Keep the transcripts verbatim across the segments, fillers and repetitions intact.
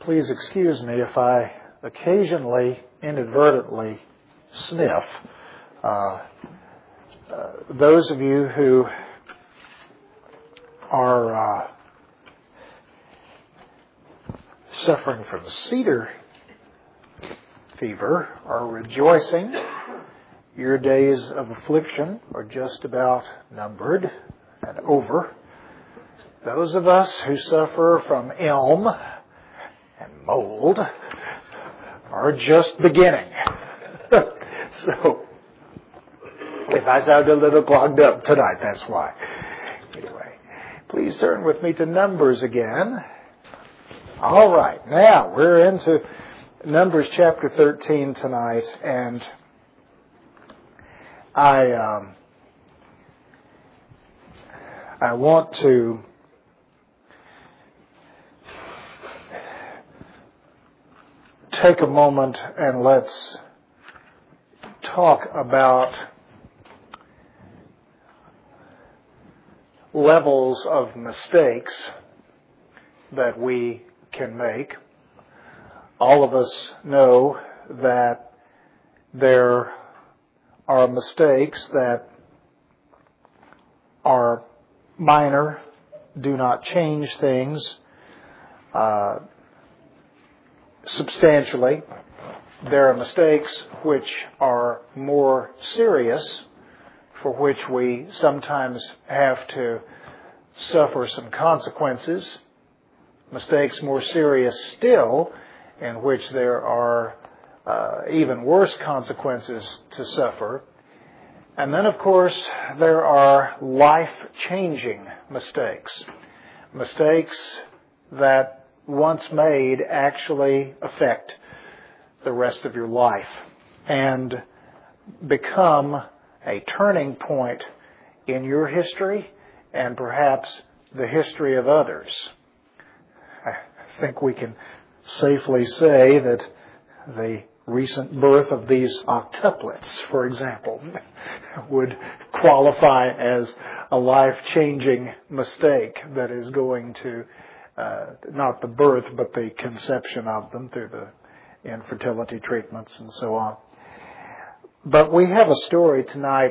please excuse me if I occasionally, inadvertently sniff. Uh, uh, those of you who are uh, suffering from cedar fever are rejoicing. Your days of affliction are just about numbered and over. Those of us who suffer from elm and mold are just beginning. So, if I sound a little clogged up tonight, that's why. Anyway, please turn with me to Numbers again. All right, now we're into Numbers chapter thirteen tonight, and I um, I want to take a moment and let's talk about levels of mistakes that we can make. All of us know that there are mistakes that are minor, do not change things uh, substantially. There are mistakes which are more serious, for which we sometimes have to suffer some consequences. Mistakes more serious still, in which there are uh, even worse consequences to suffer. And then, of course, there are life-changing mistakes. Mistakes that, once made, actually affect the rest of your life and become a turning point in your history and perhaps the history of others. I think we can safely say that the recent birth of these octuplets, for example, would qualify as a life-changing mistake that is going to, uh, not the birth, but the conception of them through the infertility treatments and so on. But we have a story tonight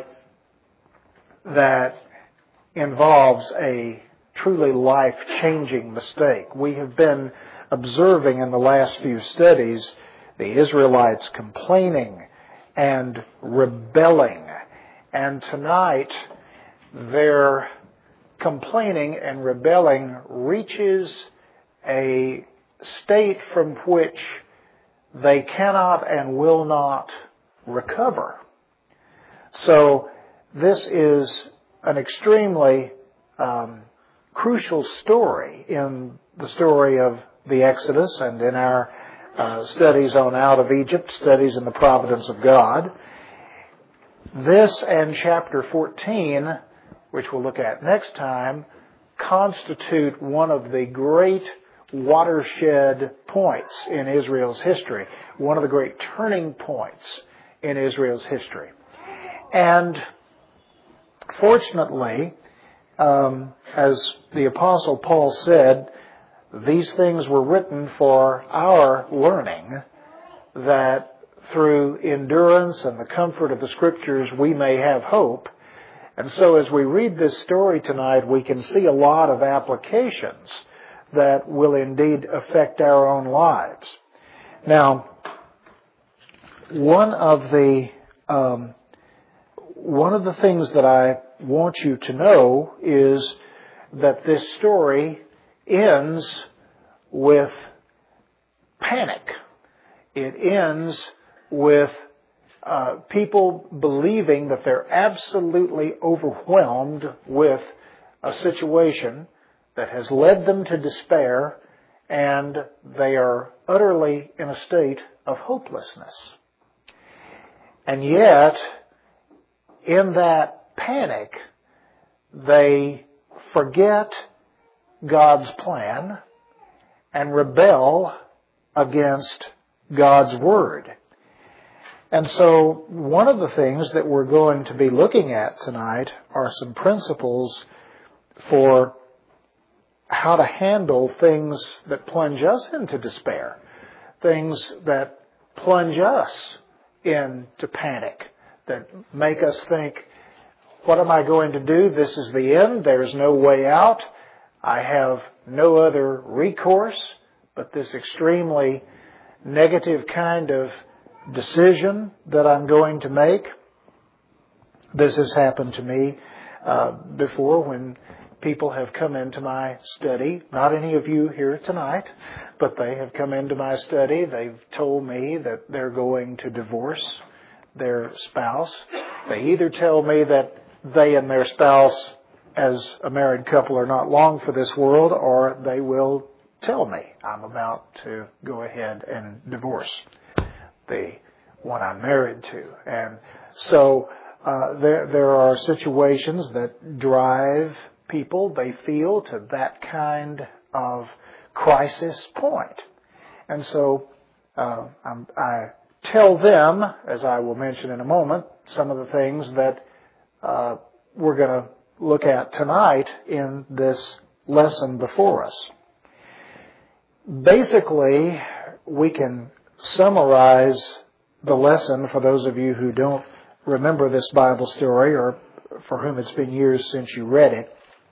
that involves a truly life-changing mistake. We have been observing in the last few studies the Israelites complaining and rebelling. And tonight, their complaining and rebelling reaches a state from which they cannot and will not recover. So this is an extremely um, crucial story in the story of the Exodus and in our uh, studies on Out of Egypt, studies in the providence of God. This and chapter fourteen, which we'll look at next time, constitute one of the great watershed points in Israel's history, one of the great turning points in Israel's history. And fortunately, um, as the Apostle Paul said, these things were written for our learning, that through endurance and the comfort of the Scriptures we may have hope. And so as we read this story tonight, we can see a lot of applications that will indeed affect our own lives. Now, one of the um, one of the things that I want you to know is that this story ends with panic. It ends with uh, people believing that they're absolutely overwhelmed with a situation that has led them to despair, and they are utterly in a state of hopelessness. And yet, in that panic, they forget God's plan and rebel against God's Word. And so, one of the things that we're going to be looking at tonight are some principles for how to handle things that plunge us into despair, things that plunge us into panic, that make us think, what am I going to do? This is the end. There's no way out. I have no other recourse but this extremely negative kind of decision that I'm going to make. This has happened to me uh, before when people have come into my study. Not any of you here tonight, but they have come into my study. They've told me that they're going to divorce their spouse. They either tell me that they and their spouse as a married couple are not long for this world, or they will tell me I'm about to go ahead and divorce the one I'm married to. And so uh, there, there are situations that drive people, they feel, to that kind of crisis point. And so uh, I'm, I tell them, as I will mention in a moment, some of the things that uh, we're going to look at tonight in this lesson before us. Basically, we can summarize the lesson for those of you who don't remember this Bible story or for whom it's been years since you read it.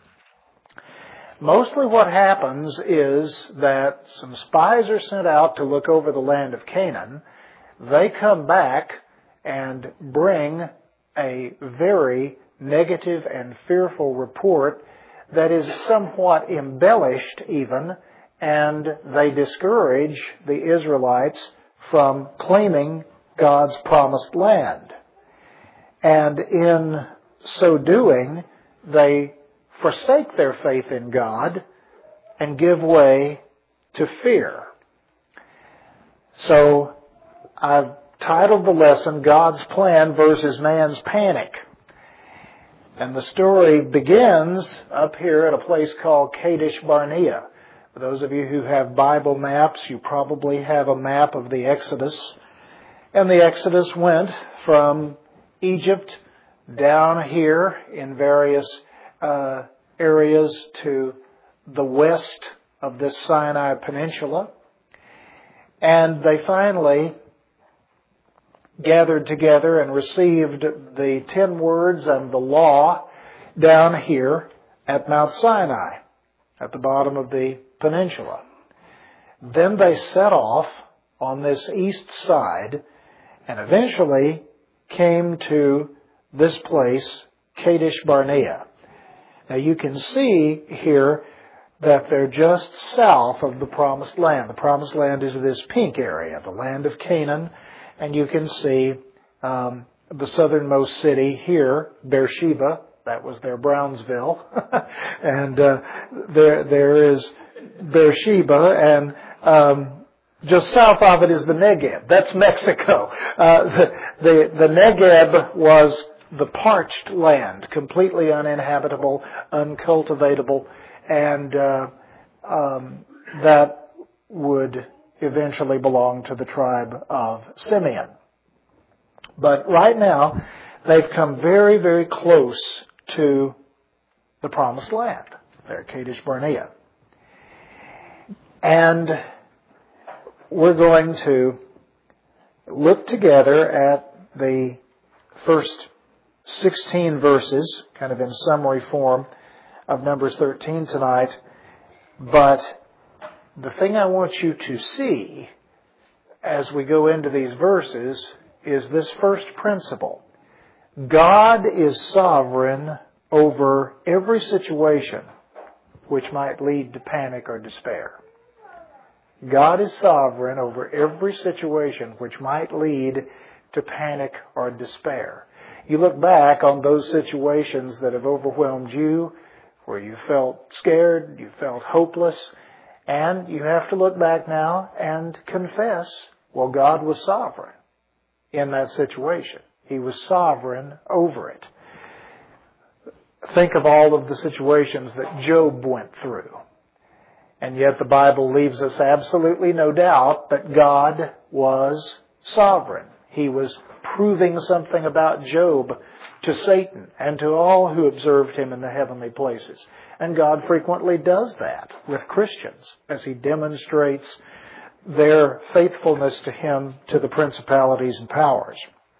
Mostly what happens is that some spies are sent out to look over the land of Canaan. They come back and bring a very negative and fearful report that is somewhat embellished even, and they discourage the Israelites from claiming God's promised land. And in so doing, they forsake their faith in God and give way to fear. So I've titled the lesson, God's Plan versus Man's Panic. And the story begins up here at a place called Kadesh Barnea. For those of you who have Bible maps, you probably have a map of the Exodus. And the Exodus went from Egypt down here in various uh, areas to the west of this Sinai Peninsula. And they finally gathered together and received the ten words and the law down here at Mount Sinai, at the bottom of the peninsula. Then they set off on this east side and eventually came to this place, Kadesh Barnea. Now you can see here that they're just south of the Promised Land. The Promised Land is this pink area, the land of Canaan. And you can see um, the southernmost city here, Beersheba. That was their Brownsville. and uh, there there is Beersheba, and um, just south of it is the Negev. That's Mexico. Uh, the, the, the Negev was the parched land, completely uninhabitable, uncultivatable, and uh, um, that would eventually belonged to the tribe of Simeon. But right now, they've come very, very close to the Promised Land. They're at Kadesh Barnea. And we're going to look together at the first sixteen verses, kind of in summary form, of Numbers thirteen tonight. But the thing I want you to see as we go into these verses is this first principle. God is sovereign over every situation which might lead to panic or despair. God is sovereign over every situation which might lead to panic or despair. You look back on those situations that have overwhelmed you, where you felt scared, you felt hopeless, and you have to look back now and confess, well, God was sovereign in that situation. He was sovereign over it. Think of all of the situations that Job went through. And yet the Bible leaves us absolutely no doubt that God was sovereign. He was proving something about Job to Satan and to all who observed him in the heavenly places. And God frequently does that with Christians as he demonstrates their faithfulness to him to the principalities and powers.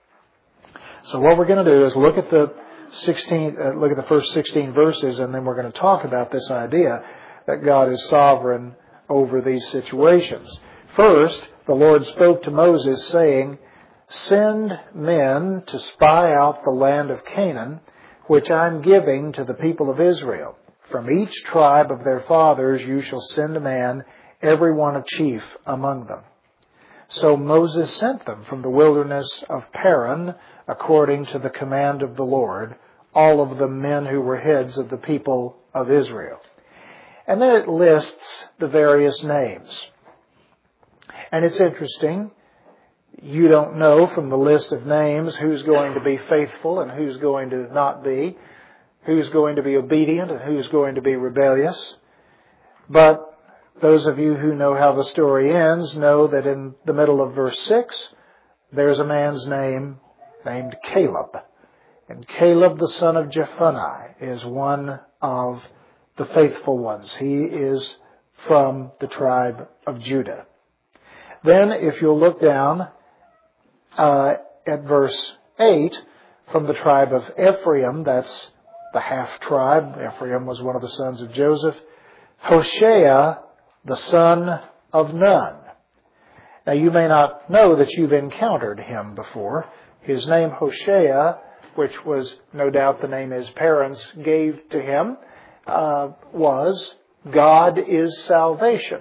So what we're going to do is look at the sixteen, uh, look at the first sixteen verses, and then we're going to talk about this idea that God is sovereign over these situations. First, the Lord spoke to Moses, saying, "Send men to spy out the land of Canaan, which I am giving to the people of Israel. From each tribe of their fathers you shall send a man, every one a chief among them." So Moses sent them from the wilderness of Paran, according to the command of the Lord, all of the men who were heads of the people of Israel. And then it lists the various names. And it's interesting. You don't know from the list of names who's going to be faithful and who's going to not be, who's going to be obedient and who's going to be rebellious. But those of you who know how the story ends know that in the middle of verse six, there's a man's name named Caleb. And Caleb, the son of Jephunneh, is one of the faithful ones. He is from the tribe of Judah. Then, if you'll look down uh, at verse eight, from the tribe of Ephraim, that's the half-tribe. Ephraim was one of the sons of Joseph. Hoshea, the son of Nun. Now, you may not know that you've encountered him before. His name, Hoshea, which was no doubt the name his parents gave to him, uh, was God is salvation.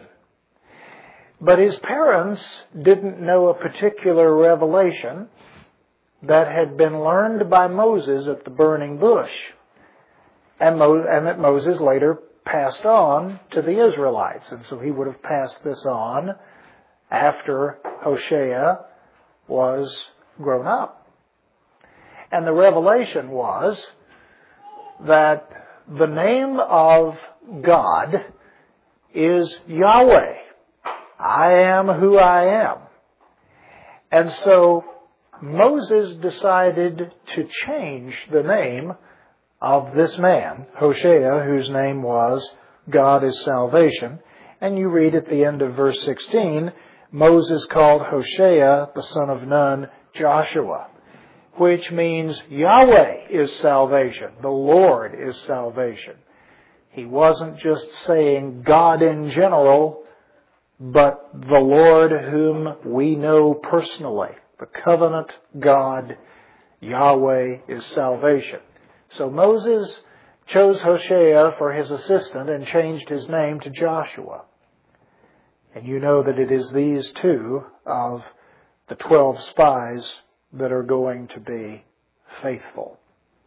But his parents didn't know a particular revelation that had been learned by Moses at the burning bush, and, Mo- and that Moses later passed on to the Israelites. And so he would have passed this on after Hoshea was grown up. And the revelation was that the name of God is Yahweh. I am who I am. And so Moses decided to change the name of this man, Hoshea, whose name was God is salvation. And you read at the end of verse sixteen, Moses called Hoshea, the son of Nun, Joshua, which means Yahweh is salvation. The Lord is salvation. He wasn't just saying God in general, but the Lord whom we know personally. The covenant God, Yahweh, is salvation. So Moses chose Hoshea for his assistant and changed his name to Joshua. And you know that it is these two of the twelve spies that are going to be faithful.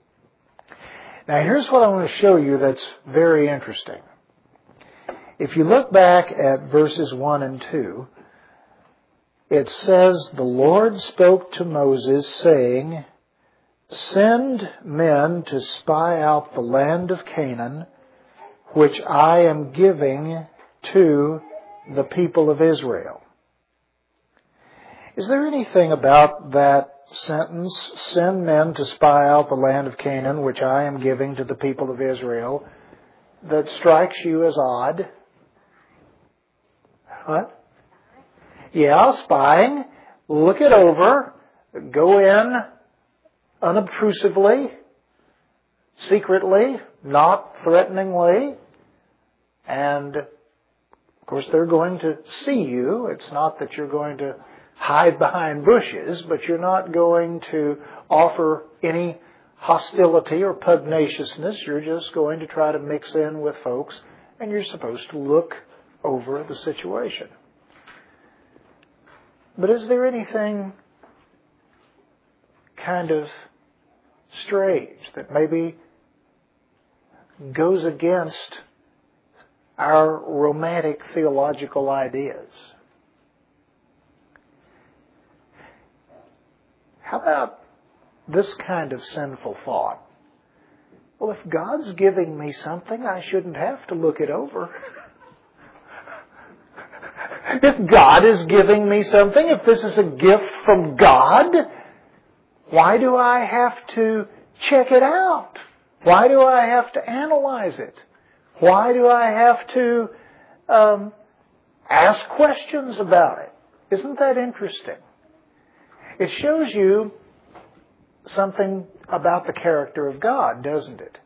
Now here's what I want to show you that's very interesting. If you look back at verses one and two, it says, "The Lord spoke to Moses, saying, Send men to spy out the land of Canaan, which I am giving to the people of Israel." Is there anything about that sentence, "Send men to spy out the land of Canaan, which I am giving to the people of Israel," that strikes you as odd? What? Yeah, spying. Look it over. Go in unobtrusively, secretly, not threateningly. And, of course, they're going to see you. It's not that you're going to hide behind bushes, but you're not going to offer any hostility or pugnaciousness. You're just going to try to mix in with folks, and you're supposed to look over the situation. But is there anything kind of strange that maybe goes against our romantic theological ideas? How about this kind of sinful thought? Well, if God's giving me something, I shouldn't have to look it over. If God is giving me something, if this is a gift from God, why do I have to check it out? Why do I have to analyze it? Why do I have to um, ask questions about it? Isn't that interesting? It shows you something about the character of God, doesn't it?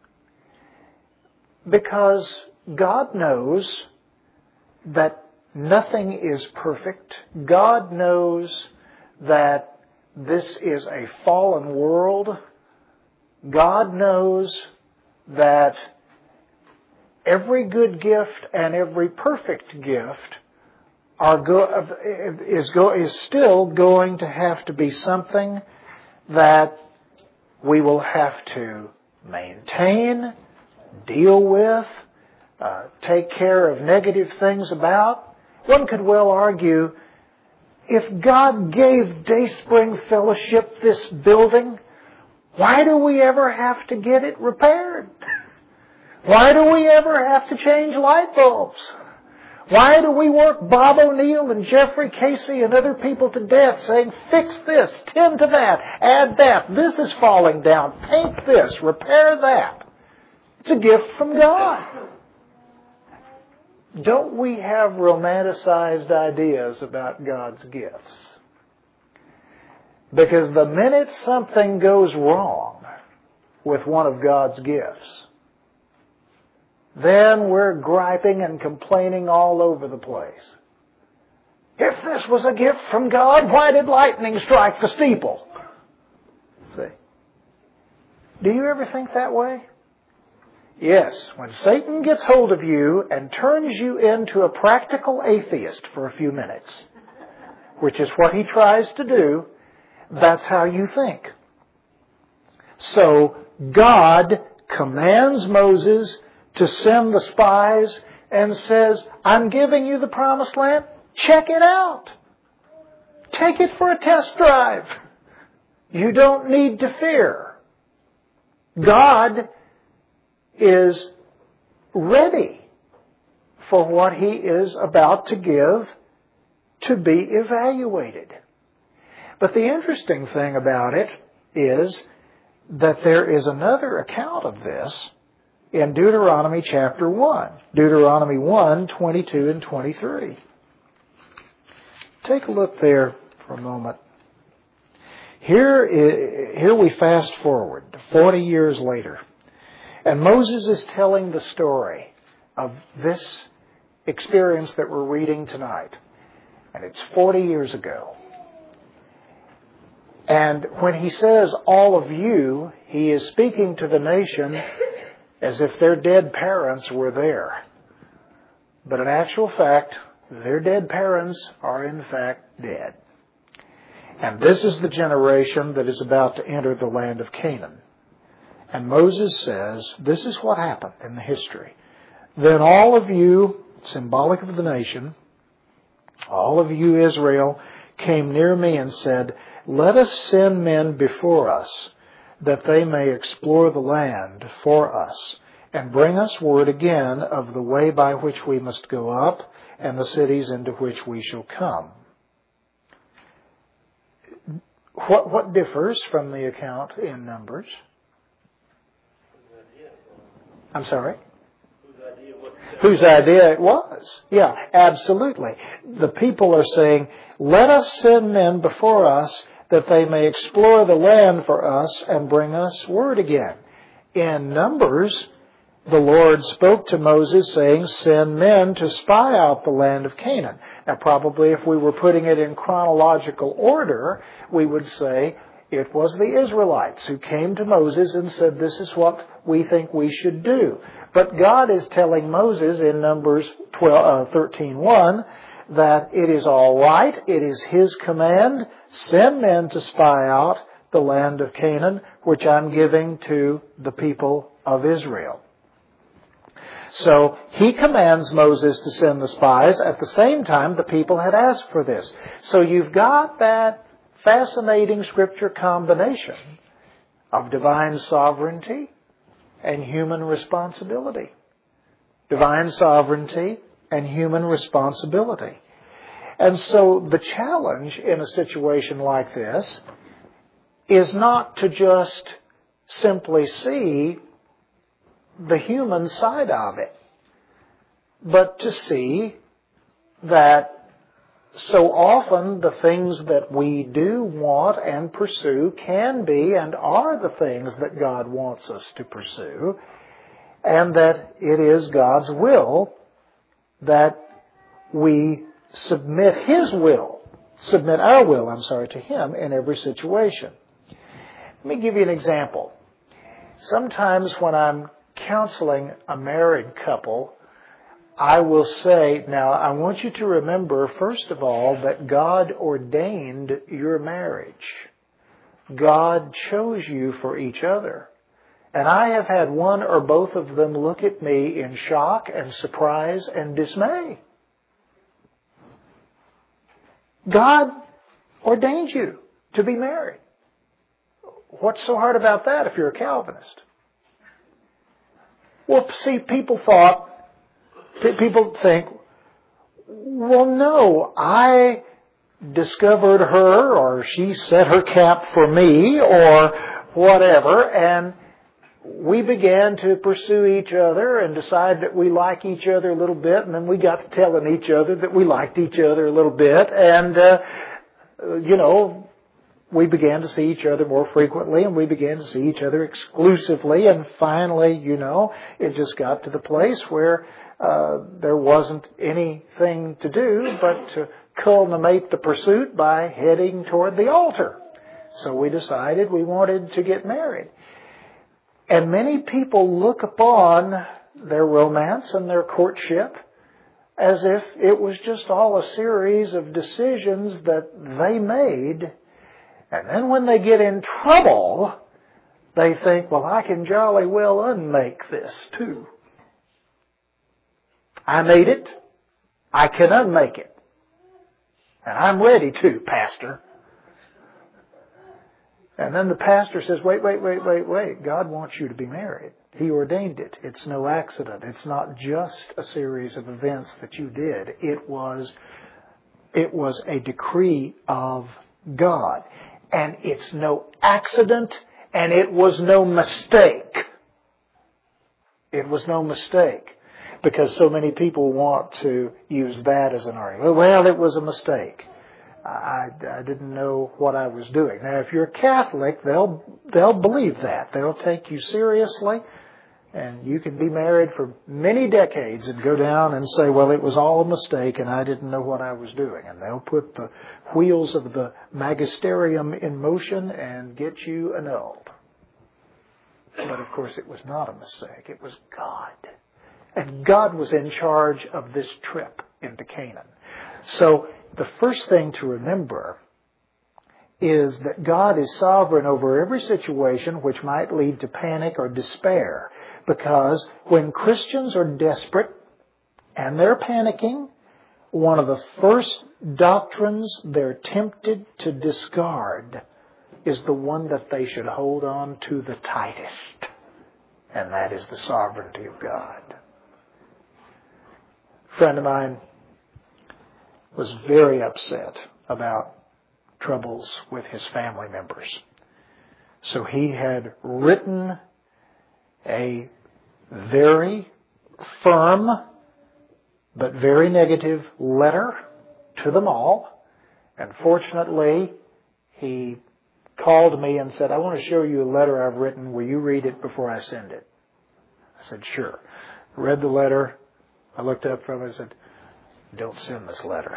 Because God knows that nothing is perfect. God knows that this is a fallen world. God knows that every good gift and every perfect gift are go- is, go- is still going to have to be something that we will have to maintain, deal with, uh, take care of negative things about. One could well argue, if God gave Dayspring Fellowship this building, why do we ever have to get it repaired? Why do we ever have to change light bulbs? Why do we work Bob O'Neill and Jeffrey Casey and other people to death saying, fix this, tend to that, add that, this is falling down, paint this, repair that? It's a gift from God. Don't we have romanticized ideas about God's gifts? Because the minute something goes wrong with one of God's gifts, then we're griping and complaining all over the place. If this was a gift from God, why did lightning strike the steeple? See? Do you ever think that way? Yes. When Satan gets hold of you and turns you into a practical atheist for a few minutes, which is what he tries to do, that's how you think. So God commands Moses to send the spies and says, I'm giving you the promised land. Check it out. Take it for a test drive. You don't need to fear. God is ready for what He is about to give to be evaluated. But the interesting thing about it is that there is another account of this in Deuteronomy chapter one. Deuteronomy one, twenty-two and twenty-three. Take a look there for a moment. Here, here we fast forward, forty years later. And Moses is telling the story of this experience that we're reading tonight. And it's forty years ago. And when he says, all of you, he is speaking to the nation as if their dead parents were there. But in actual fact, their dead parents are in fact dead. And this is the generation that is about to enter the land of Canaan. And Moses says, this is what happened in the history. Then all of you, symbolic of the nation, all of you Israel, came near me and said, let us send men before us, that they may explore the land for us, and bring us word again of the way by which we must go up, and the cities into which we shall come. What, what differs from the account in Numbers? I'm sorry? Whose idea it was. Yeah, absolutely. The people are saying, let us send men before us that they may explore the land for us and bring us word again. In Numbers, the Lord spoke to Moses saying, send men to spy out the land of Canaan. Now probably if we were putting it in chronological order, we would say it was the Israelites who came to Moses and said, this is what we think we should do. But God is telling Moses in Numbers thirteen one that it is all right, it is His command, send men to spy out the land of Canaan, which I'm giving to the people of Israel. So He commands Moses to send the spies. At the same time, the people had asked for this. So you've got that fascinating Scripture combination of divine sovereignty and human responsibility. Divine sovereignty and human responsibility. And so the challenge in a situation like this is not to just simply see the human side of it, but to see that so often the things that we do want and pursue can be and are the things that God wants us to pursue, and that it is God's will that we submit His will, submit our will, I'm sorry, to Him in every situation. Let me give you an example. Sometimes when I'm counseling a married couple, I will say, now I want you to remember, first of all, that God ordained your marriage. God chose you for each other. And I have had one or both of them look at me in shock and surprise and dismay. God ordained you to be married. What's so hard about that if you're a Calvinist? Well, see, people thought, people think, well, no, I discovered her, or she set her cap for me, or whatever, and we began to pursue each other and decide that we like each other a little bit, and then we got to telling each other that we liked each other a little bit, and, uh, you know, we began to see each other more frequently, and we began to see each other exclusively, and finally, you know, it just got to the place where uh, there wasn't anything to do but to culminate the pursuit by heading toward the altar. So we decided we wanted to get married. And many people look upon their romance and their courtship as if it was just all a series of decisions that they made. And then when they get in trouble, they think, well, I can jolly well unmake this too. I made it. I can unmake it. And I'm ready to, Pastor. And then the pastor says, wait, wait, wait, wait, wait. God wants you to be married. He ordained it. It's no accident. It's not just a series of events that you did. It was, it was a decree of God. And it's no accident, and it was no mistake. It was no mistake. Because so many people want to use that as an argument. Well, it was a mistake. I, I didn't know what I was doing. Now, if you're a Catholic, they'll they'll believe that. They'll take you seriously, and you can be married for many decades and go down and say, well, it was all a mistake, and I didn't know what I was doing. And they'll put the wheels of the magisterium in motion and get you annulled. But, of course, it was not a mistake. It was God. And God was in charge of this trip into Canaan. So the first thing to remember is that God is sovereign over every situation which might lead to panic or despair. Because when Christians are desperate and they're panicking, one of the first doctrines they're tempted to discard is the one that they should hold on to the tightest. And that is the sovereignty of God. A friend of mine was very upset about troubles with his family members. So he had written a very firm but very negative letter to them all. And fortunately, he called me and said, I want to show you a letter I've written. Will you read it before I send it? I said, sure. Read the letter. I looked up from it and said, don't send this letter.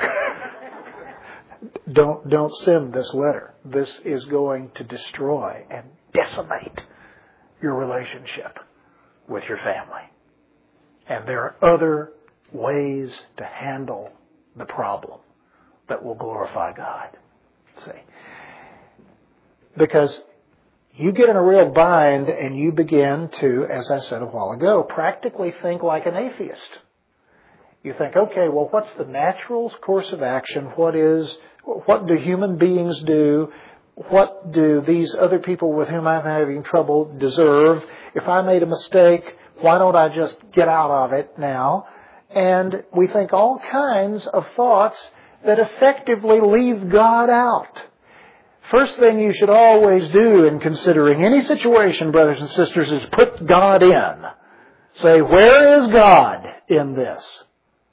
don't, don't send this letter. This is going to destroy and decimate your relationship with your family. And there are other ways to handle the problem that will glorify God. See? Because you get in a real bind and you begin to, as I said a while ago, practically think like an atheist. You think, okay, well, what's the natural course of action? What is, what do human beings do? What do these other people with whom I'm having trouble deserve? If I made a mistake, why don't I just get out of it now? And we think all kinds of thoughts that effectively leave God out. First thing you should always do in considering any situation, brothers and sisters, is put God in. Say, where is God in this?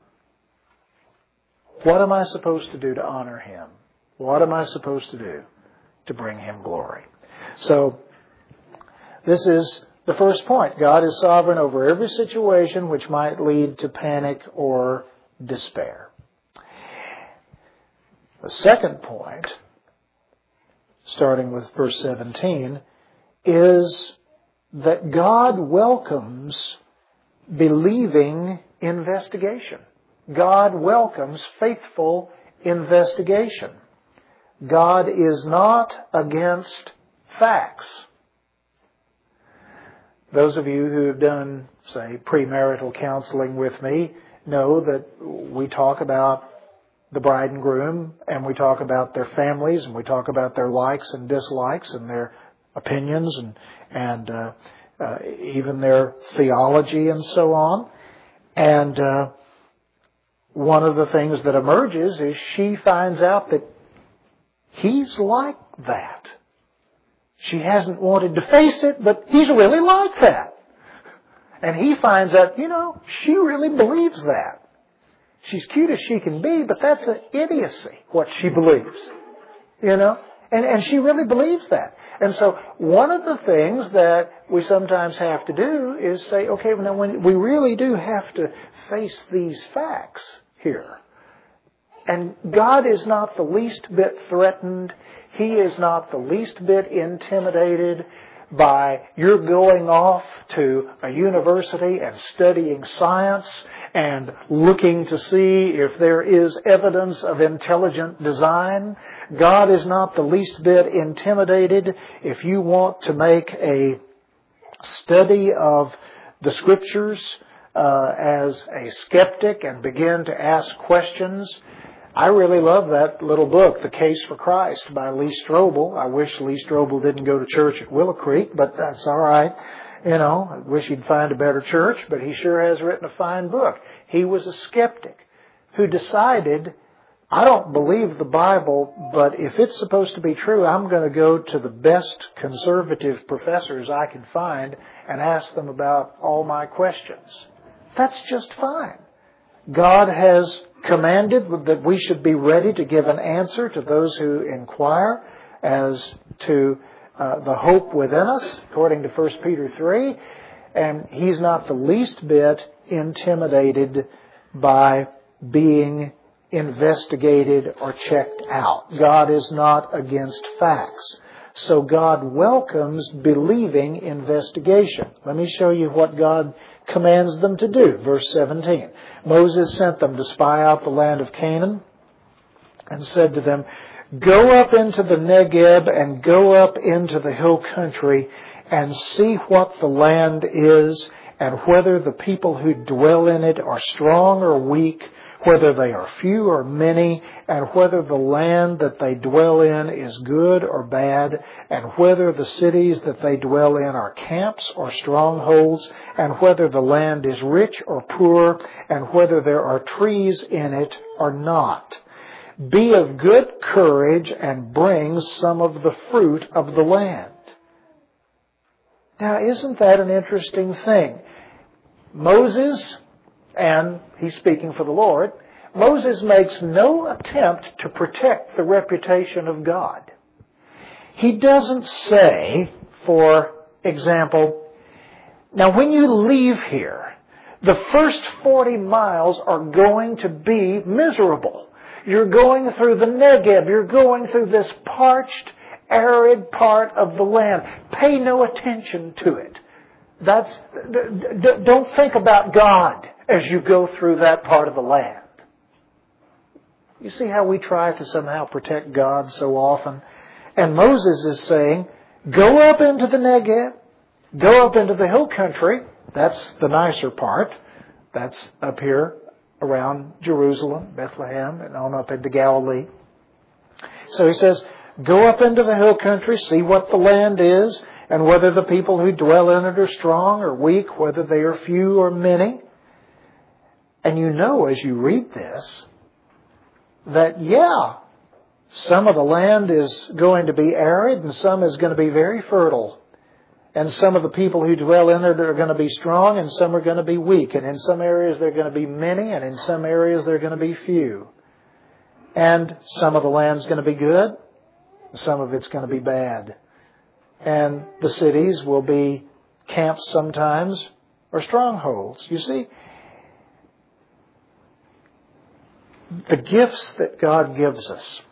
What am I supposed to do to honor Him? What am I supposed to do to bring Him glory? So, this is the first point. God is sovereign over every situation which might lead to panic or despair. The second point, starting with verse seventeen, is that God welcomes believing investigation. God welcomes faithful investigation. God is not against facts. Those of you who have done, say, premarital counseling with me know that we talk about the bride and groom, and we talk about their families, and we talk about their likes and dislikes, and their opinions, and and uh, uh, even their theology, and so on. And uh, one of the things that emerges is she finds out that he's like that. She hasn't wanted to face it, but he's really like that. And he finds out, you know, she really believes that. She's cute as she can be, but that's an idiocy, what she believes. You know? And, and she really believes that. And so one of the things that we sometimes have to do is say, okay, now when we really do have to face these facts here. And God is not the least bit threatened. He is not the least bit intimidated by your going off to a university and studying science and looking to see if there is evidence of intelligent design. God is not the least bit intimidated if you want to make a study of the Scriptures uh, as a skeptic and begin to ask questions. I really love that little book, The Case for Christ by Lee Strobel. I wish Lee Strobel didn't go to church at Willow Creek, but that's all right. You know, I wish he'd find a better church, but he sure has written a fine book. He was a skeptic who decided, I don't believe the Bible, but if it's supposed to be true, I'm going to go to the best conservative professors I can find and ask them about all my questions. That's just fine. God has commanded that we should be ready to give an answer to those who inquire as to uh, the hope within us, according to First Peter three. And He's not the least bit intimidated by being investigated or checked out. God is not against facts. So God welcomes believing investigation. Let me show you what God commands them to do. Verse seventeen. Moses sent them to spy out the land of Canaan and said to them, go up into the Negeb and go up into the hill country and see what the land is and whether the people who dwell in it are strong or weak, whether they are few or many, and whether the land that they dwell in is good or bad, and whether the cities that they dwell in are camps or strongholds, and whether the land is rich or poor, and whether there are trees in it or not. Be of good courage and bring some of the fruit of the land. Now, isn't that an interesting thing? Moses, and he's speaking for the Lord, Moses makes no attempt to protect the reputation of God. He doesn't say, for example, now when you leave here, the first forty miles are going to be miserable. You're going through the Negeb. You're going through this parched, arid part of the land. Pay no attention to it. That's, d- d- don't think about God as you go through that part of the land. You see how we try to somehow protect God so often? And Moses is saying, go up into the Negeb, go up into the hill country. That's the nicer part. That's up here around Jerusalem, Bethlehem, and on up into Galilee. So he says, go up into the hill country, see what the land is, and whether the people who dwell in it are strong or weak, whether they are few or many. And you know as you read this, that yeah, Some of the land is going to be arid and some is going to be very fertile. And some of the people who dwell in it are going to be strong and some are going to be weak. And in some areas they're going to be many and in some areas they're going to be few. And some of the land's going to be good, some of it's going to be bad. And the cities will be camps sometimes or strongholds. You see, the gifts that God gives us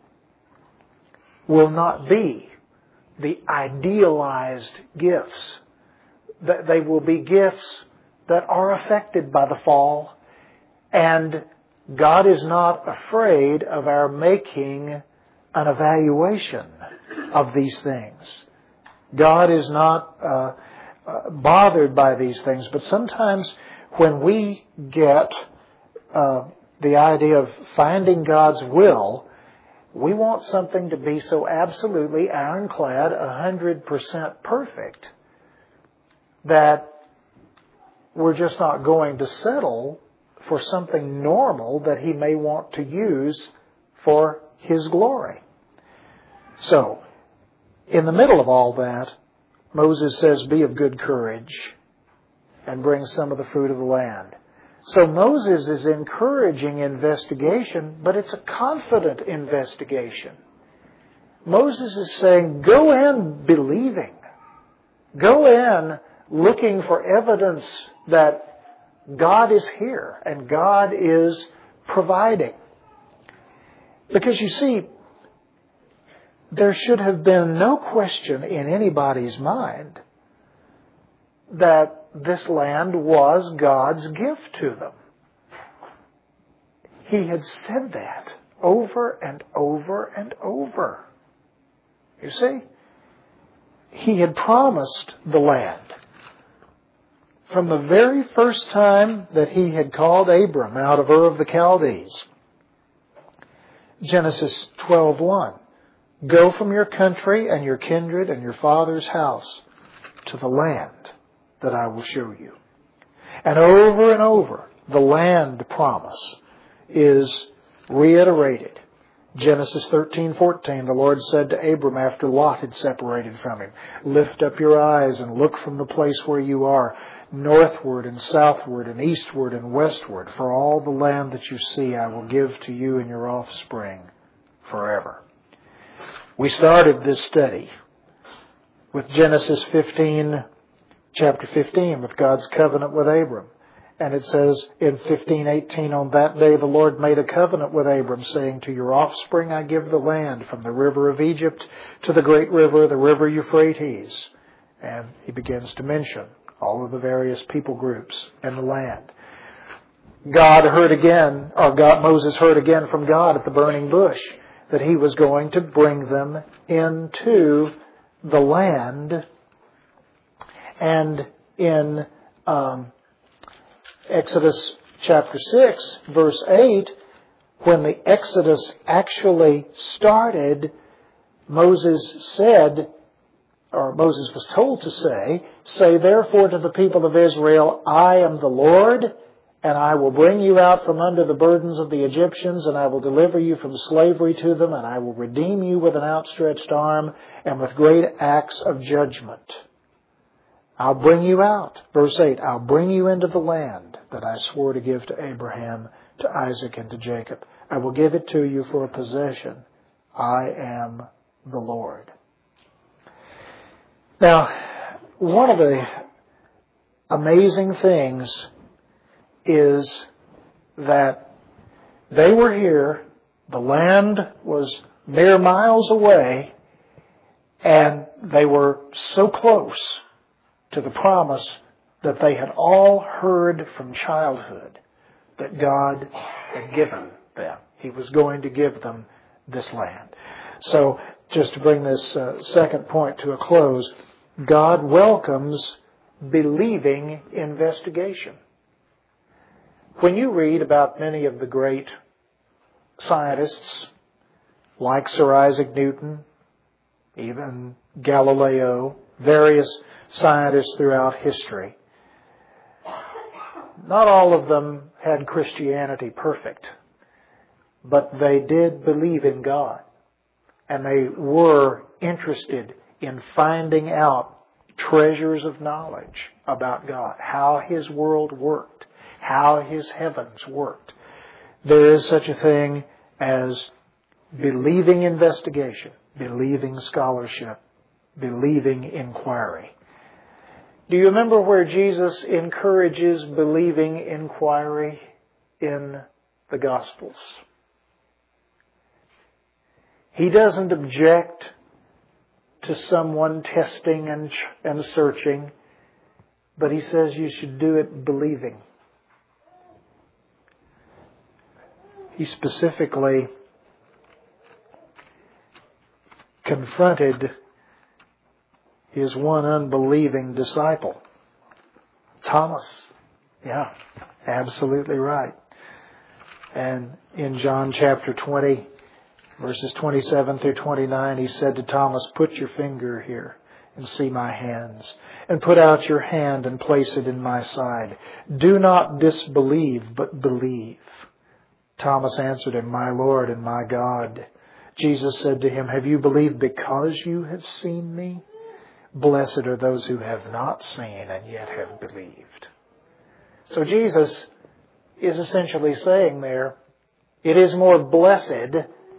will not be the idealized gifts. They will be gifts that are affected by the fall. And God is not afraid of our making an evaluation of these things. God is not uh, uh, bothered by these things. But sometimes when we get uh, the idea of finding God's will, we want something to be so absolutely ironclad, one hundred percent perfect, that we're just not going to settle for something normal that He may want to use for His glory. So, in the middle of all that, Moses says, "Be of good courage and bring some of the fruit of the land." So Moses is encouraging investigation, but it's a confident investigation. Moses is saying, go in believing. Go in looking for evidence that God is here and God is providing. Because you see, there should have been no question in anybody's mind that this land was God's gift to them. He had said that over and over and over. You see? He had promised the land. From the very first time that He had called Abram out of Ur of the Chaldees. Genesis twelve one. Go from your country and your kindred and your father's house to the land that I will show you. And over and over, the land promise is reiterated. Genesis thirteen fourteen, the Lord said to Abram after Lot had separated from him, lift up your eyes and look from the place where you are, northward and southward and eastward and westward, for all the land that you see I will give to you and your offspring forever. We started this study with Genesis fifteen, chapter fifteen, with God's covenant with Abram. And it says in fifteen eighteen, on that day the Lord made a covenant with Abram, saying, to your offspring I give the land from the river of Egypt to the great river, the river Euphrates. And He begins to mention all of the various people groups in the land. God heard again, or God, Moses heard again from God at the burning bush that He was going to bring them into the land. And in um, Exodus chapter six, verse eight, when the Exodus actually started, Moses said, or Moses was told to say, say therefore to the people of Israel, I am the Lord, and I will bring you out from under the burdens of the Egyptians, and I will deliver you from slavery to them, and I will redeem you with an outstretched arm and with great acts of judgment. I'll bring you out. Verse eight, I'll bring you into the land that I swore to give to Abraham, to Isaac, and to Jacob. I will give it to you for a possession. I am the Lord. Now, one of the amazing things is that they were here, the land was mere miles away, and they were so close to the promise that they had all heard from childhood that God had given them. He was going to give them this land. So, just to bring this uh, second point to a close, God welcomes believing investigation. When you read about many of the great scientists, like Sir Isaac Newton, even Galileo, various scientists throughout history, not all of them had Christianity perfect, but they did believe in God. and they were interested in finding out treasures of knowledge about God, how His world worked, how His heavens worked. There is such a thing as believing investigation, believing scholarship, believing inquiry. Do you remember where Jesus encourages believing inquiry in the Gospels? He doesn't object to someone testing and, and searching, but He says you should do it believing. He specifically confronted His one unbelieving disciple, Thomas. Yeah, absolutely right. And in John chapter twenty, verses twenty-seven through twenty-nine, He said to Thomas, "Put your finger here and see my hands, and put out your hand and place it in my side. Do not disbelieve, but believe." Thomas answered Him, "My Lord and my God." Jesus said to him, "Have you believed because you have seen me? Blessed are those who have not seen and yet have believed." So Jesus is essentially saying there, it is more blessed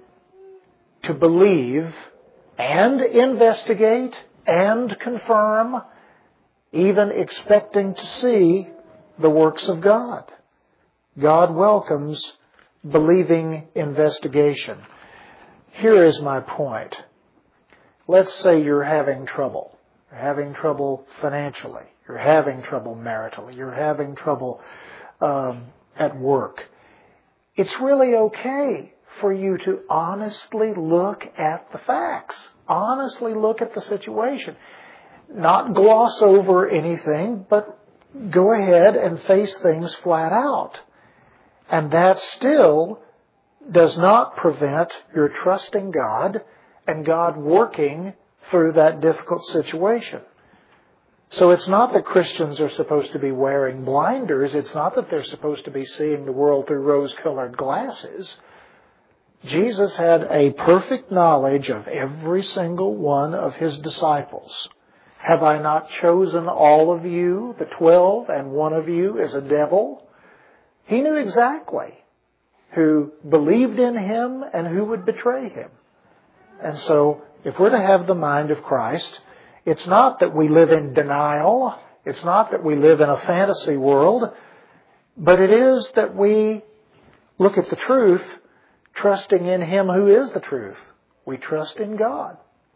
to believe and investigate and confirm, even expecting to see the works of God. God welcomes believing investigation. Here is my point. Let's say you're having trouble. You're having trouble financially. You're having trouble maritally. You're having trouble um, at work. It's really okay for you to honestly look at the facts. Honestly look at the situation. Not gloss over anything, but go ahead and face things flat out. And that still does not prevent your trusting God and God working through that difficult situation. So it's not that Christians are supposed to be wearing blinders. It's not that they're supposed to be seeing the world through rose-colored glasses. Jesus had a perfect knowledge of every single one of His disciples. Have I not chosen all of you, the twelve, and one of you is a devil? He knew exactly who believed in Him and who would betray Him. And so, if we're to have the mind of Christ, it's not that we live in denial. It's not that we live in a fantasy world. But it is that we look at the truth, trusting in Him who is the truth. We trust in God.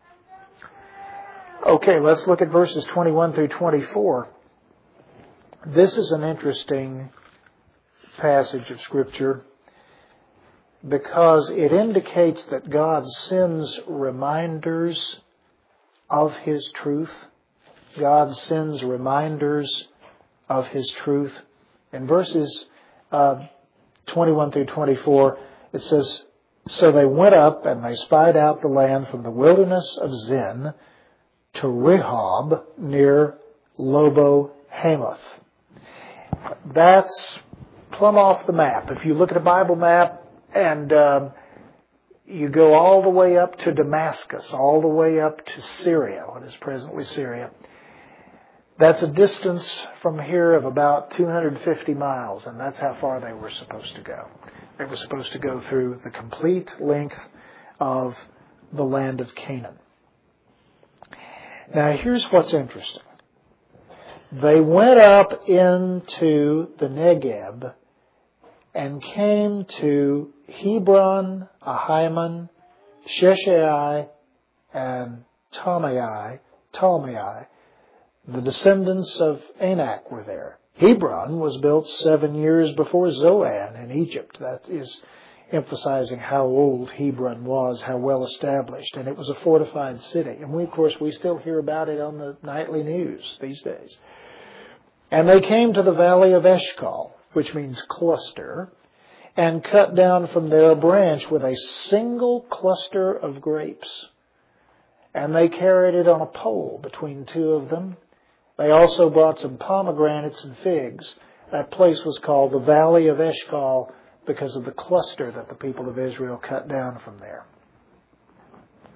Okay, let's look at verses twenty-one through twenty-four. This is an interesting passage of Scripture because it indicates that God sends reminders of His truth. God sends reminders of His truth. In verses uh, twenty-one through twenty-four, it says, "So they went up and they spied out the land from the wilderness of Zin to Rehob near Lobo Hamath." That's plumb off the map. If you look at a Bible map and um, you go all the way up to Damascus, all the way up to Syria, what is presently Syria, that's a distance from here of about two hundred fifty miles, and that's how far they were supposed to go. They were supposed to go through the complete length of the land of Canaan. Now, here's what's interesting. They went up into the Negeb and came to Hebron, Ahiman, Sheshai, and Talmai. Talmai. The descendants of Anak were there. Hebron was built seven years before Zoan in Egypt. That is emphasizing how old Hebron was, how well established. And it was a fortified city. And we, of course, we still hear about it on the nightly news these days. And they came to the valley of Eshcol, which means cluster, and cut down from there a branch with a single cluster of grapes. And they carried it on a pole between two of them. They also brought some pomegranates and figs. That place was called the Valley of Eshcol because of the cluster that the people of Israel cut down from there.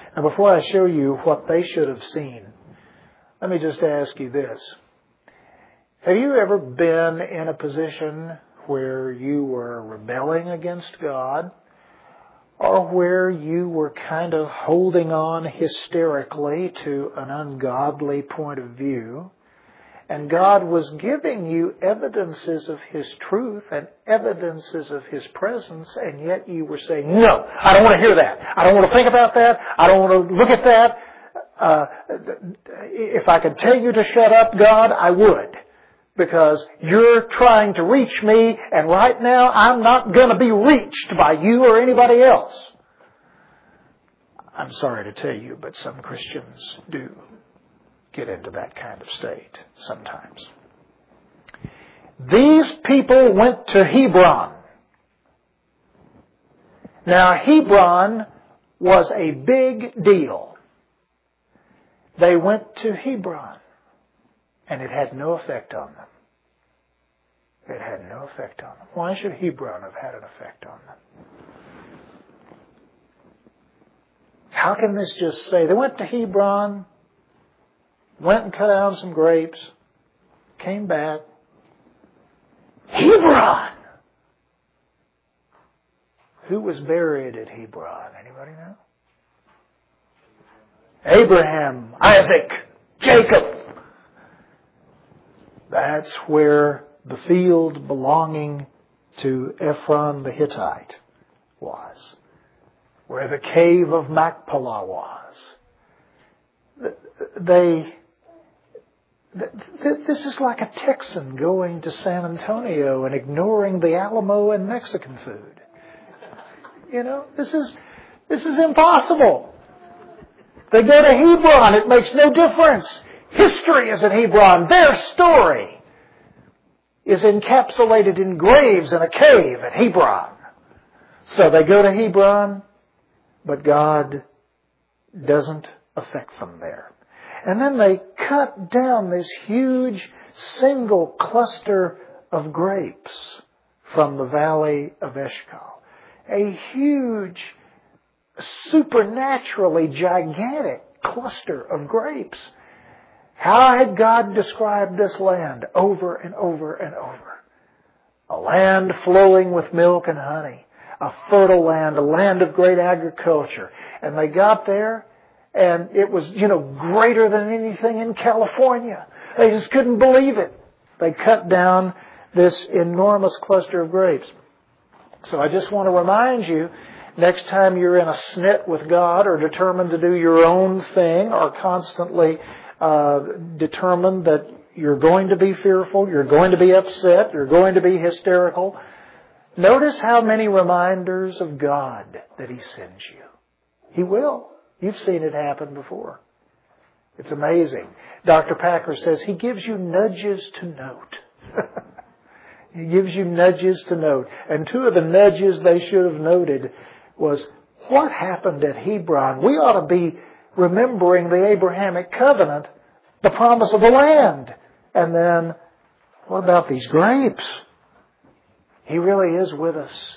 Now, before I show you what they should have seen, let me just ask you this. Have you ever been in a position where you were rebelling against God, or where you were kind of holding on hysterically to an ungodly point of view, and God was giving you evidences of His truth and evidences of His presence, and yet you were saying, no, I don't want to hear that. I don't want to think about that. I don't want to look at that. Uh, if I could tell you to shut up, God, I would. Because you're trying to reach me, and right now I'm not going to be reached by you or anybody else. I'm sorry to tell you, but some Christians do get into that kind of state sometimes. These people went to Hebron. Now, Hebron was a big deal. They went to Hebron, and it had no effect on them. It had no effect on them. Why should Hebron have had an effect on them? How can this just say, they went to Hebron, went and cut down some grapes, came back. Hebron! Who was buried at Hebron? Anybody know? Abraham, Isaac, Jacob. That's where the field belonging to Ephron the Hittite was. Where the cave of Machpelah was. They... This is like a Texan going to San Antonio and ignoring the Alamo and Mexican food. You know, this is this is impossible. They go to Hebron. It makes no difference. History is in Hebron. Their story is encapsulated in graves in a cave at Hebron. So they go to Hebron, but God doesn't affect them there. And then they cut down this huge single cluster of grapes from the valley of Eshcol. A huge, supernaturally gigantic cluster of grapes. How had God described this land over and over and over? A land flowing with milk and honey. A fertile land, a land of great agriculture. And they got there, and it was, you know, greater than anything in California. They just couldn't believe it. They cut down this enormous cluster of grapes. So I just want to remind you, next time you're in a snit with God or determined to do your own thing or constantly uh, determined that you're going to be fearful, you're going to be upset, you're going to be hysterical, notice how many reminders of God that He sends you. He will. You've seen it happen before. It's amazing. Doctor Packer says He gives you nudges to note. He gives you nudges to note. And two of the nudges they should have noted was what happened at Hebron. We ought to be remembering the Abrahamic covenant, the promise of the land. And then, what about these grapes? He really is with us.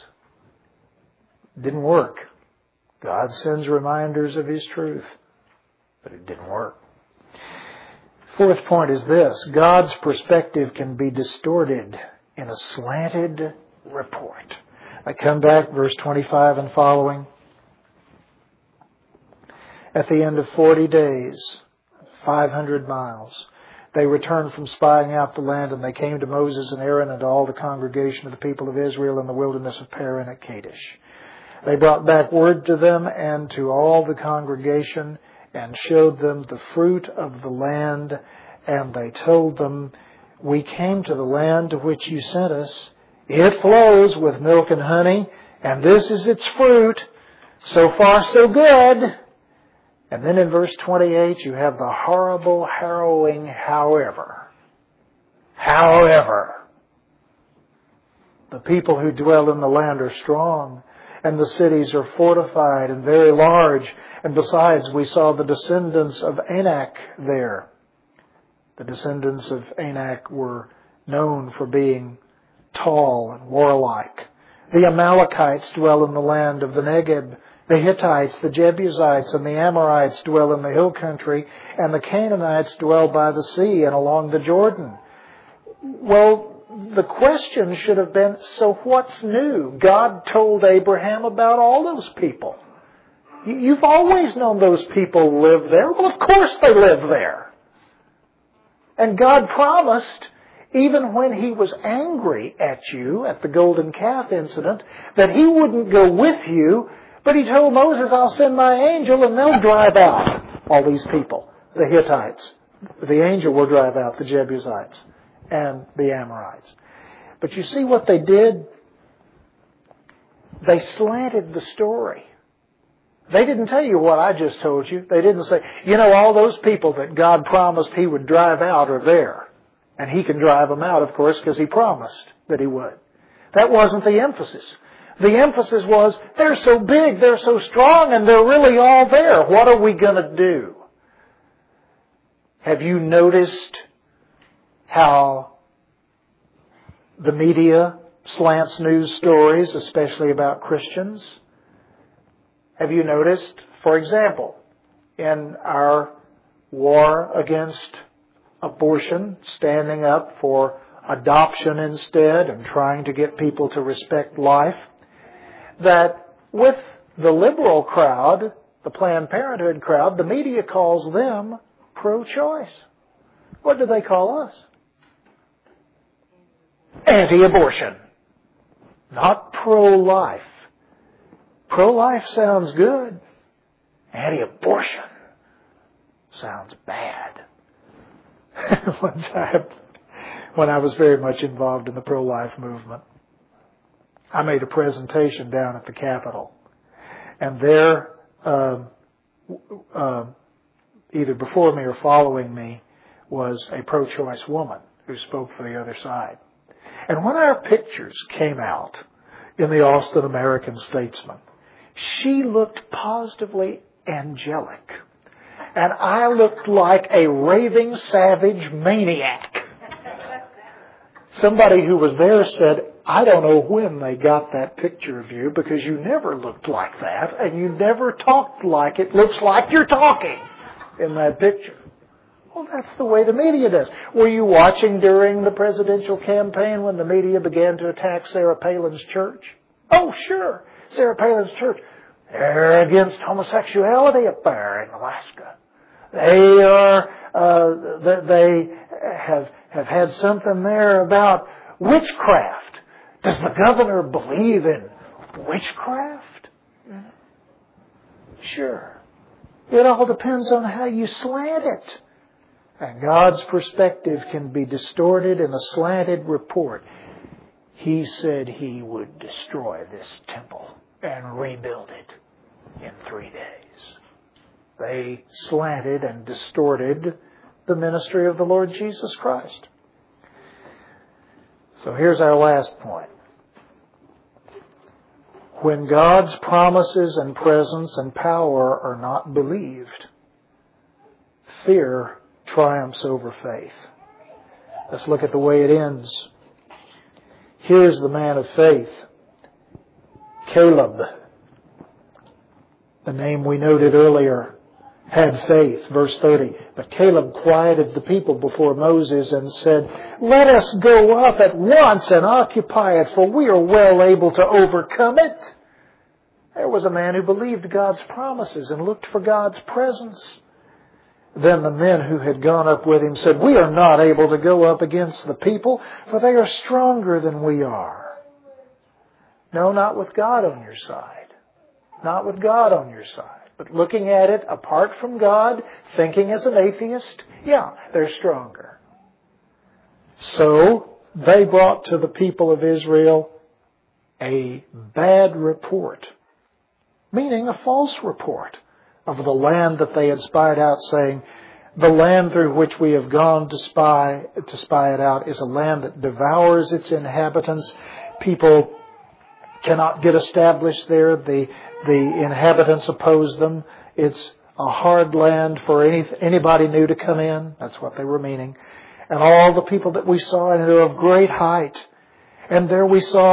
Didn't work. God sends reminders of His truth, but it didn't work. Fourth point is this. God's perspective can be distorted in a slanted report. I come back, verse twenty-five and following. At the end of forty days, five hundred miles, they returned from spying out the land, and they came to Moses and Aaron and to all the congregation of the people of Israel in the wilderness of Paran at Kadesh. They brought back word to them and to all the congregation and showed them the fruit of the land. And they told them, we came to the land to which you sent us. It flows with milk and honey, and this is its fruit. So far, so good. And then in verse twenty-eight, you have the horrible, harrowing however. However, the people who dwell in the land are strong, and the cities are fortified and very large. And besides, we saw the descendants of Anak there. The descendants of Anak were known for being tall and warlike. The Amalekites dwell in the land of the Negeb, The Hittites, the Jebusites, and the Amorites dwell in the hill country, and the Canaanites dwell by the sea and along the Jordan. Well, the question should have been, so what's new? God told Abraham about all those people. You've always known those people live there. Well, of course they live there. And God promised, even when He was angry at you at the golden calf incident, that He wouldn't go with you. But He told Moses, I'll send my angel and they'll drive out all these people, the Hittites. The angel will drive out the Jebusites and the Amorites. But you see what they did? They slanted the story. They didn't tell you what I just told you. They didn't say, you know, all those people that God promised He would drive out are there. And He can drive them out, of course, because He promised that He would. That wasn't the emphasis. The emphasis was, they're so big, they're so strong, and they're really all there. What are we going to do? Have you noticed how the media slants news stories, especially about Christians? Have you noticed, for example, in our war against abortion, standing up for adoption instead and trying to get people to respect life, that with the liberal crowd, the Planned Parenthood crowd, the media calls them pro-choice. What do they call us? Anti-abortion. Not pro-life. Pro-life sounds good. Anti-abortion sounds bad. One time, when I was very much involved in the pro-life movement, I made a presentation down at the Capitol. And there, uh, uh, either before me or following me, was a pro-choice woman who spoke for the other side. And when our pictures came out in the Austin American-Statesman, she looked positively angelic. And I looked like a raving savage maniac. Somebody who was there said, I don't know when they got that picture of you because you never looked like that and you never talked like it looks like you're talking in that picture. Well, that's the way the media does. Were you watching during the presidential campaign when the media began to attack Sarah Palin's church? Oh, sure. Sarah Palin's church. They're against homosexuality up there in Alaska. They are, uh, they have, have had something there about witchcraft. Does the governor believe in witchcraft? Sure. It all depends on how you slant it. And God's perspective can be distorted in a slanted report. He said He would destroy this temple and rebuild it in three days. They slanted and distorted the ministry of the Lord Jesus Christ. So here's our last point. When God's promises and presence and power are not believed, fear triumphs over faith. Let's look at the way it ends. Here's the man of faith, Caleb. The name we noted earlier had faith. Verse thirty. But Caleb quieted the people before Moses and said, let us go up at once and occupy it, for we are well able to overcome it. There was a man who believed God's promises and looked for God's presence. Then the men who had gone up with him said, we are not able to go up against the people, for they are stronger than we are. No, not with God on your side. Not with God on your side. But looking at it apart from God, thinking as an atheist, yeah, they're stronger. So they brought to the people of Israel a bad report, meaning a false report of the land that they had spied out, saying, the land through which we have gone to spy to spy it out is a land that devours its inhabitants. People cannot get established there. The the inhabitants oppose them. It's a hard land for any anybody new to come in. That's what they were meaning. And all the people that we saw, and they were of great height. And there we saw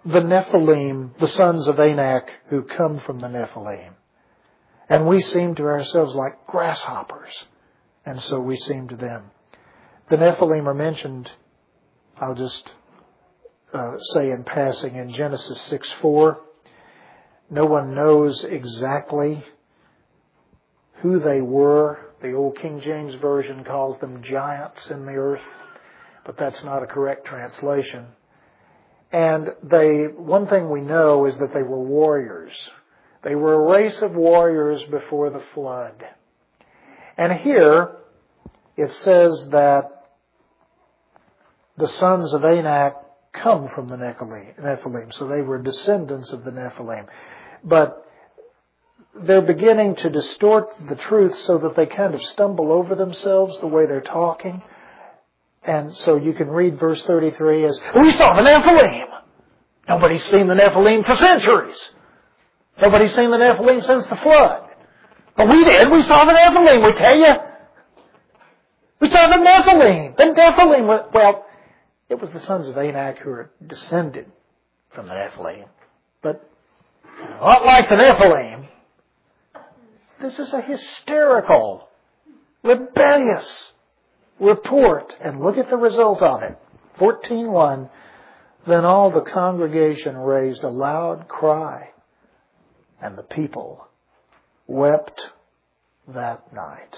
the Nephilim, the sons of Anak who come from the Nephilim. And we seem to ourselves like grasshoppers. And so we seem to them. The Nephilim are mentioned, I'll just uh, say in passing, in Genesis six four. No one knows exactly who they were. The old King James Version calls them giants in the earth, but that's not a correct translation. And they, one thing we know is that they were warriors. They were a race of warriors before the flood. And here it says that the sons of Anak come from the Nephilim. So they were descendants of the Nephilim. But they're beginning to distort the truth so that they kind of stumble over themselves the way they're talking. And so you can read verse thirty-three as, we saw the Nephilim. Nobody's seen the Nephilim for centuries. Nobody's seen the Nephilim since the flood. But we did. We saw the Nephilim, we tell you. We saw the Nephilim. The Nephilim were, well, it was the sons of Anak who were descended from the Nephilim. But not like the Nephilim. This is a hysterical, rebellious report. And look at the result of it. fourteen one. Then all the congregation raised a loud cry, and the people wept that night.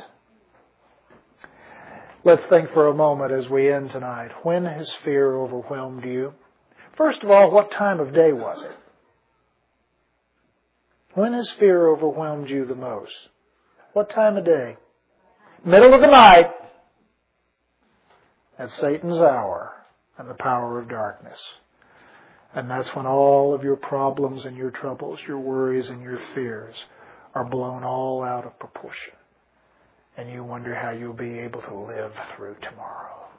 Let's think for a moment as we end tonight. When has fear overwhelmed you? First of all, what time of day was it? When has fear overwhelmed you the most? What time of day? Middle of the night. At Satan's hour and the power of darkness. And that's when all of your problems and your troubles, your worries and your fears are blown all out of proportion. And you wonder how you'll be able to live through tomorrow.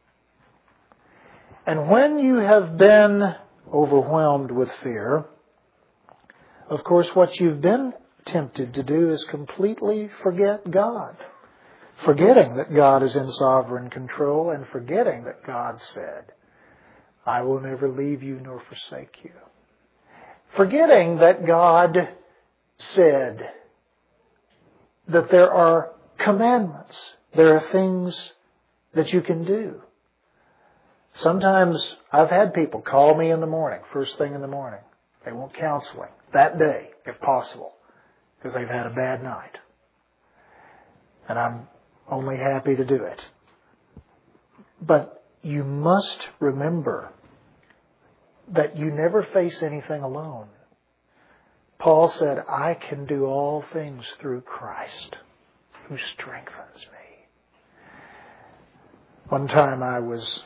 And when you have been overwhelmed with fear, of course what you've been tempted to do is completely forget God. Forgetting that God is in sovereign control and forgetting that God said, I will never leave you nor forsake you. Forgetting that God said that there are commandments. There are things that you can do. Sometimes I've had people call me in the morning, first thing in the morning. They want counseling that day, if possible, because they've had a bad night. And I'm only happy to do it. But you must remember that you never face anything alone. Paul said, I can do all things through Christ who strengthens me. One time I was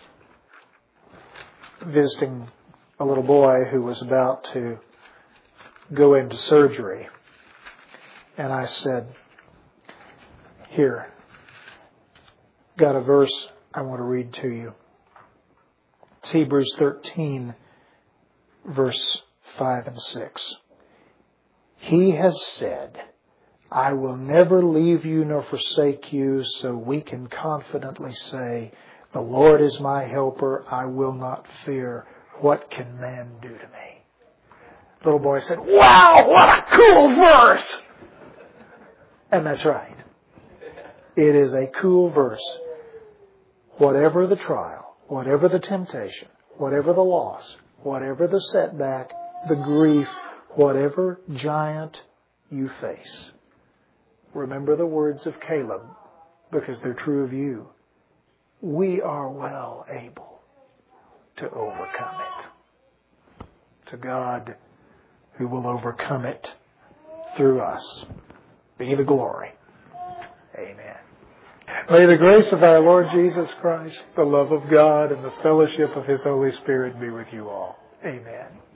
visiting a little boy who was about to go into surgery. And I said, here, got a verse I want to read to you. It's Hebrews thirteen, verse five and six. He has said, I will never leave you nor forsake you, so we can confidently say, the Lord is my helper, I will not fear. What can man do to me? The little boy said, wow, what a cool verse! And that's right. It is a cool verse. Whatever the trial, whatever the temptation, whatever the loss, whatever the setback, the grief, whatever giant you face, remember the words of Caleb, because they're true of you. We are well able to overcome it. To God who will overcome it through us be the glory. Amen. May the grace of our Lord Jesus Christ, the love of God, and the fellowship of His Holy Spirit be with you all. Amen.